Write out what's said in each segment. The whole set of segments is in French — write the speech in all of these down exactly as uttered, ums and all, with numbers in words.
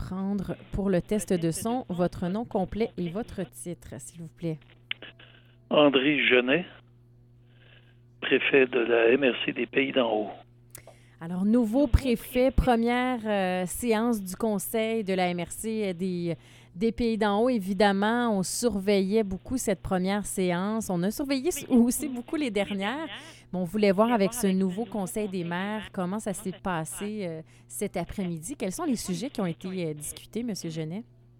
prendre pour le test de son votre nom complet et votre titre, s'il vous plaît. André Genet, préfet de la M R C des Pays d'en haut. Alors, nouveau préfet, première euh, séance du conseil de la M R C des, des Pays d'en haut. Évidemment, on surveillait beaucoup cette première séance. On a surveillé aussi beaucoup les dernières. Mais on voulait voir avec ce nouveau conseil des maires comment ça s'est passé euh, cet après-midi. Quels sont les sujets qui ont été euh, discutés, M. Genet?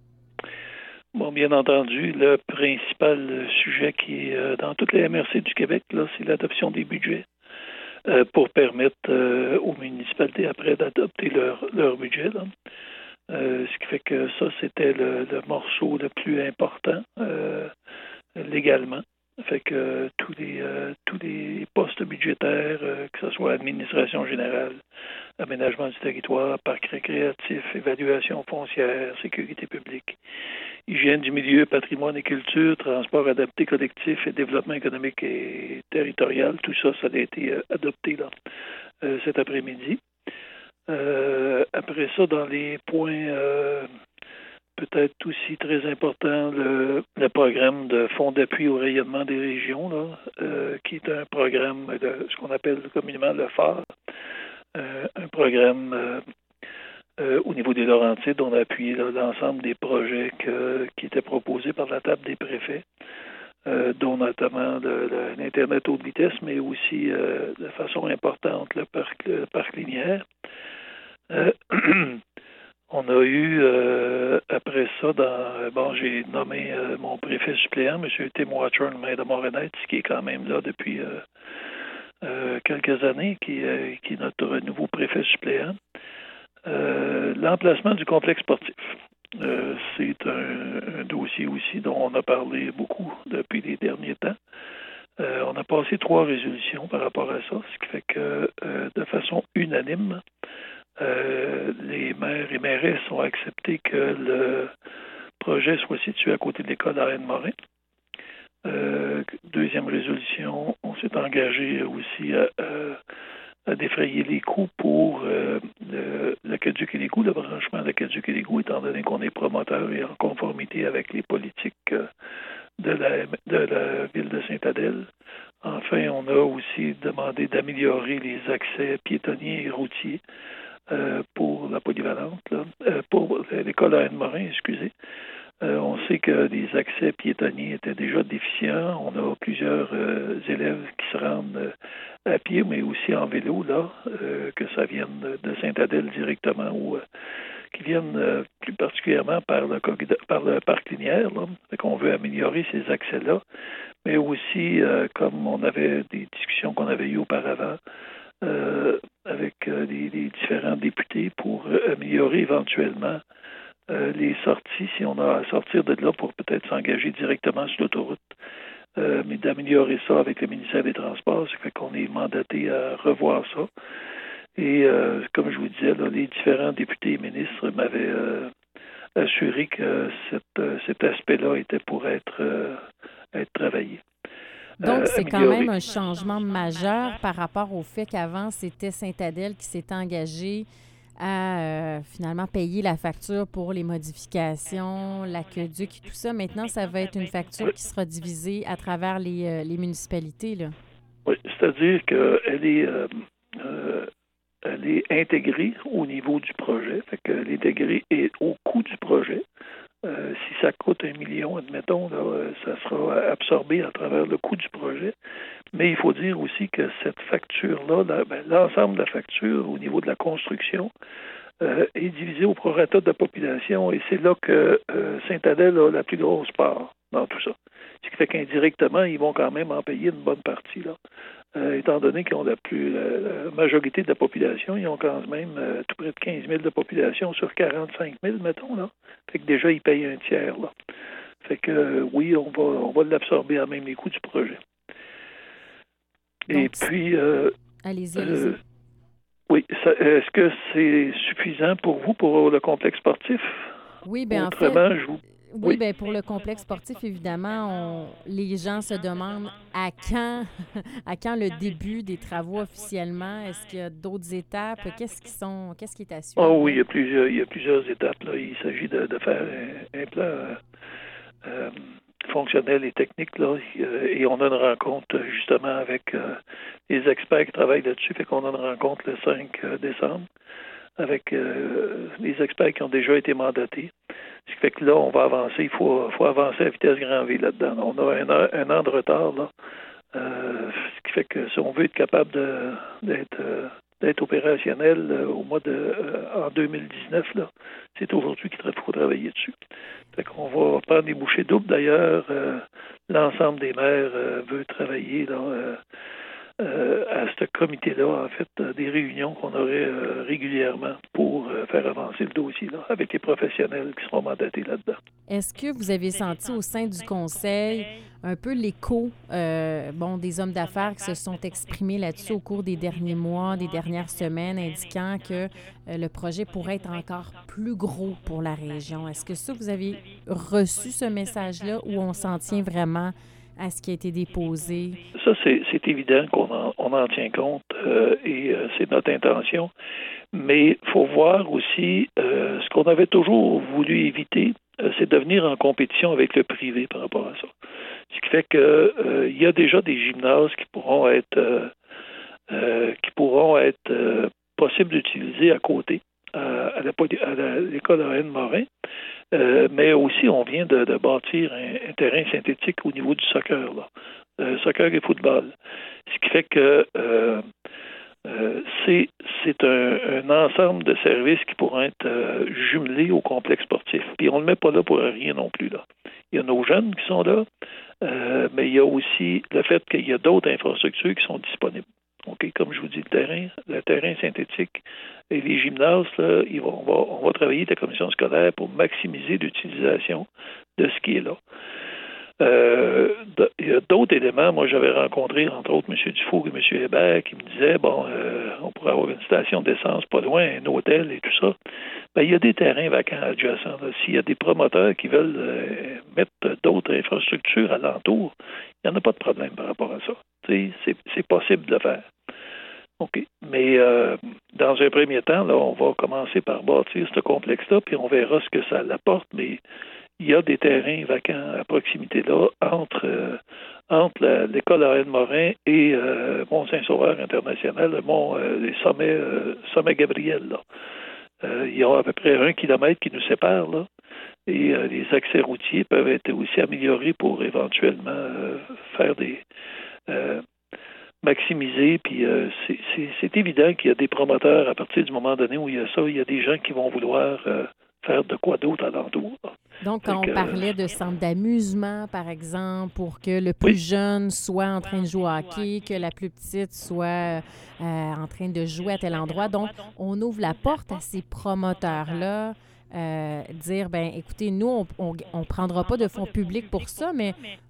Bon, bien entendu, le principal sujet qui est euh, dans toutes les M R C du Québec, là, c'est l'adoption des budgets euh, pour permettre euh, aux municipalités après d'adopter leur, leur budget. Là. Euh, ce qui fait que ça, c'était le, le morceau le plus important euh, légalement. Ça fait que euh, tous les euh, tous les postes budgétaires, euh, que ce soit administration générale, aménagement du territoire, parc récréatif, évaluation foncière, sécurité publique, hygiène du milieu, patrimoine et culture, transport adapté collectif et développement économique et territorial, tout ça, ça a été euh, adopté là, euh, cet après-midi. Euh, après ça, dans les points euh, peut-être aussi très importants, le, le programme de fonds d'appui au rayonnement des régions, là, euh, qui est un programme de ce qu'on appelle communément le phare, euh, un programme euh, euh, au niveau des Laurentides. On a appuyé là, l'ensemble des projets que, qui étaient proposés par la table des préfets, euh, dont notamment le, le, l'Internet haute vitesse, mais aussi euh, de façon importante le parc, le parc linéaire. Euh, on a eu, euh, après ça, dans, bon, j'ai nommé euh, mon préfet suppléant, M. Tim Watchorn, maire de Montréal, qui est quand même là depuis euh, euh, quelques années, qui, euh, qui est notre nouveau préfet suppléant. Euh, l'emplacement du complexe sportif. Euh, c'est un, un dossier aussi dont on a parlé beaucoup depuis les derniers temps. Euh, on a passé trois résolutions par rapport à ça, ce qui fait que euh, de façon unanime, Euh, les maires et mairesses ont accepté que le projet soit situé à côté de l'école Arène-Morin. Euh, deuxième résolution, on s'est engagé aussi à, à, à défrayer les coûts pour euh, le, l'aqueduc et l'égout, le branchement de l'aqueduc et l'égout, étant donné qu'on est promoteur et en conformité avec les politiques de la, de la ville de Sainte-Adèle. Enfin, on a aussi demandé d'améliorer les accès piétonniers et routiers Euh, pour la polyvalente, là, euh, pour l'école Arène-Morin, excusez. Euh, on sait que les accès piétonniers étaient déjà déficients. On a plusieurs euh, élèves qui se rendent euh, à pied, mais aussi en vélo, là, euh, que ça vienne de Sainte-Adèle directement ou euh, qui viennent euh, plus particulièrement par le, par le parc linéaire. Là. Fait qu'on veut améliorer ces accès-là, mais aussi, euh, comme on avait des discussions qu'on avait eues auparavant, Euh, avec euh, les, les différents députés pour euh, améliorer éventuellement euh, les sorties, si on a à sortir de là pour peut-être s'engager directement sur l'autoroute, euh, mais d'améliorer ça avec le ministère des Transports, ça fait qu'on est mandaté à revoir ça. Et euh, comme je vous disais, là, les différents députés et ministres m'avaient euh, assuré que cette, euh, cet aspect-là était pour être, euh, être travaillé. Donc, Euh, c'est amélioré. quand même un changement majeur par rapport au fait qu'avant, c'était Sainte-Adèle qui s'était engagé à euh, finalement payer la facture pour les modifications, l'aqueduc et tout ça. Maintenant, ça va être une facture qui sera divisée à travers les, euh, les municipalités, là. Oui, c'est-à-dire qu'elle est, euh, euh, elle est intégrée au niveau du projet. Fait qu'elle est intégrée et au coût du projet. Euh, si ça coûte un million, admettons, là, ça sera absorbé à travers le coût du projet. Mais il faut dire aussi que cette facture-là, là, ben, l'ensemble de la facture au niveau de la construction euh, est divisé au prorata de la population et c'est là que euh, Sainte-Adèle a la plus grosse part dans tout ça. Ce qui fait qu'indirectement, ils vont quand même en payer une bonne partie, là. Euh, étant donné qu'ils ont la plus la, la majorité de la population, ils ont quand même euh, tout près de quinze mille de population sur quarante-cinq mille, mettons, là. Fait que déjà, ils payent un tiers, là. Fait que euh, oui, on va on va l'absorber à même les coûts du projet. Donc, et puis euh, allez-y, allez-y. Euh, oui, ça, est-ce que c'est suffisant pour vous pour le complexe sportif? Oui, bien en fait, Autrement, je vous Oui, Oui. bien pour le complexe sportif, évidemment, on, les gens se demandent à quand, à quand le début des travaux officiellement. Est-ce qu'il y a d'autres étapes? Qu'est-ce qui sont, qu'est-ce qui est à Oh suivre oui, là? il y a plusieurs, il y a plusieurs étapes. Là. Il s'agit de, de faire un, un plan euh, euh, fonctionnel et technique. Là. Et on a une rencontre justement avec euh, les experts qui travaillent là-dessus. Fait qu'on a une rencontre le cinq décembre avec euh, les experts qui ont déjà été mandatés. Ce qui fait que là, on va avancer. Il faut, faut avancer à vitesse grand V là-dedans. On a un an, un an de retard. Là. Euh, ce qui fait que si on veut être capable de, d'être, euh, d'être opérationnel euh, au mois de euh, en deux mille dix-neuf, là, c'est aujourd'hui qu'il faut travailler dessus. Fait qu'on va prendre des bouchées doubles. D'ailleurs, euh, l'ensemble des maires euh, veut travailler là, euh, euh, à ce comité-là, en fait, euh, des réunions qu'on aurait euh, régulièrement pour euh, faire avancer le dossier là, avec les professionnels qui seront mandatés là-dedans. Est-ce que vous avez senti au sein du conseil un peu l'écho euh, bon, des hommes d'affaires qui se sont exprimés là-dessus au cours des derniers mois, des dernières semaines, indiquant que euh, le projet pourrait être encore plus gros pour la région? Est-ce que ça, vous avez reçu ce message-là ou on s'en tient vraiment à ce qui a été déposé? Ça, c'est, c'est évident qu'on en, on en tient compte euh, et euh, c'est notre intention. Mais il faut voir aussi euh, ce qu'on avait toujours voulu éviter, euh, c'est de venir en compétition avec le privé par rapport à ça. Ce qui fait que euh, il y a déjà des gymnases qui pourront être euh, euh, qui pourront être euh, possibles d'utiliser à côté à, à, la, à la, l'école Anne Morin. Euh, mais aussi, on vient de, de bâtir un, un terrain synthétique au niveau du soccer, là. Euh, soccer et football. Ce qui fait que euh, euh, c'est, c'est un, un ensemble de services qui pourront être euh, jumelés au complexe sportif. Puis on ne le met pas là pour rien non plus, là. Il y a nos jeunes qui sont là, euh, mais il y a aussi le fait qu'il y a d'autres infrastructures qui sont disponibles. OK, comme je vous dis, le terrain, le terrain synthétique et les gymnases, là, ils vont, on, va, on va travailler avec la commission scolaire pour maximiser l'utilisation de ce qui est là. Euh, il y a d'autres éléments. Moi, j'avais rencontré, entre autres, M. Dufour et M. Hébert qui me disaient, bon, euh, on pourrait avoir une station d'essence pas loin, un hôtel et tout ça. Ben, il y a des terrains vacants adjacents. Là. S'il y a des promoteurs qui veulent euh, mettre d'autres infrastructures alentour, il n'y en a pas de problème par rapport à ça. C'est, c'est possible de le faire. OK. Mais euh, dans un premier temps, là, on va commencer par bâtir ce complexe-là, puis on verra ce que ça apporte, mais il y a des terrains vacants à proximité là, entre, euh, entre la, l'école Anne Morin et euh, Mont-Saint-Sauveur international, le mont, euh, les sommets, euh, sommets Gabriel. Là. Euh, il y a à peu près un kilomètre qui nous sépare, là, et euh, les accès routiers peuvent être aussi améliorés pour éventuellement euh, faire des... Euh, maximiser, puis euh, c'est, c'est, c'est évident qu'il y a des promoteurs, à partir du moment donné où il y a ça, il y a des gens qui vont vouloir euh, faire de quoi d'autre alentour. Donc, quand on parlait de centre d'amusement, par exemple, pour que le plus oui. jeune soit en train de jouer au hockey, que la plus petite soit euh, en train de jouer à tel endroit. Donc, on ouvre la porte à ces promoteurs-là, euh, dire, ben écoutez, nous, on ne prendra pas de fonds publics pour ça, mais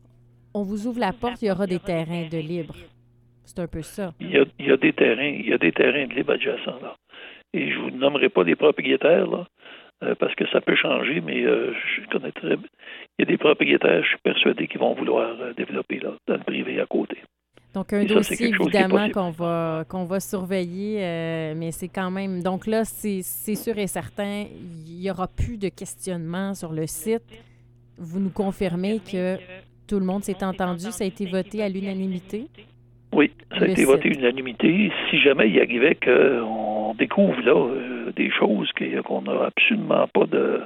on vous ouvre la porte, il y aura des terrains de libre. C'est un peu ça. Il y a, il y a des terrains, il y a des terrains de libre adjacents, là. Et je vous nommerai pas les propriétaires, là, euh, parce que ça peut changer, mais euh, je connais très bien. Il y a des propriétaires, je suis persuadé, qui vont vouloir euh, développer là, dans le privé à côté. Donc, un Et dossier, ça, évidemment, qu'on va, qu'on va surveiller, euh, mais c'est quand même... Donc là, c'est, c'est sûr et certain, il n'y aura plus de questionnement sur le site. Vous nous confirmez que tout le monde s'est entendu, ça a été voté à l'unanimité? Oui, ça a été site. voté l'unanimité. Si jamais il arrivait qu'on découvre là euh, des choses qu'on n'a absolument pas de...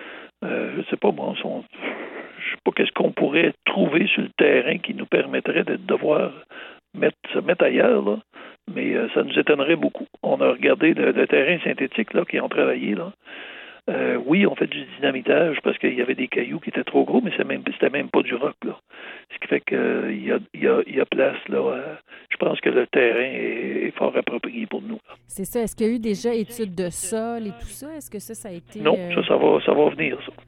Euh, je sais pas, bon, son, je sais pas qu'est-ce qu'on pourrait trouver sur le terrain qui nous permettrait de devoir mettre, se mettre ailleurs, là. Mais euh, ça nous étonnerait beaucoup. On a regardé le, le terrain synthétique là, qui ont travaillé, là. Euh, oui, on fait du dynamitage parce qu'il y avait des cailloux qui étaient trop gros, mais c'est même, c'était même pas du roc, là. Ce qui fait qu'il euh, y, a, y, a, y a place, là. Euh, je pense que le terrain est, est fort approprié pour nous, là. C'est ça. Est-ce qu'il y a eu déjà études de sol et tout ça? Est-ce que ça, ça a été... Non, euh... ça, ça va, ça va venir, ça.